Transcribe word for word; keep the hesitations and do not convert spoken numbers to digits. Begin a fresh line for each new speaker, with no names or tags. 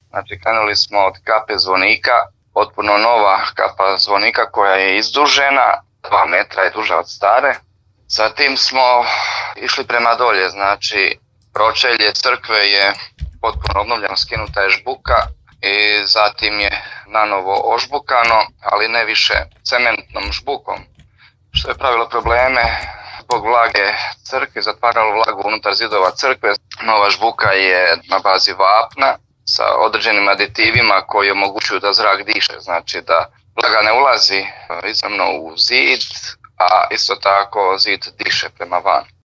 Znači krenuli smo od kape zvonika, potpuno nova kapa zvonika koja je izdužena, dva metra je duža od stare. Zatim smo išli prema dolje, znači pročelje crkve je potpuno obnovljeno, skinuta je žbuka i zatim je nanovo ožbukano, ali ne više cementnom žbukom, što je pravilo probleme zbog vlage crkve, zatvaralo vlagu unutar zidova crkve. Nova žbuka je na bazi vapna sa određenim aditivima koji omogućuju da zrak diše, znači da vlaga ne ulazi izravno u zid, a isto tako zid diše prema van.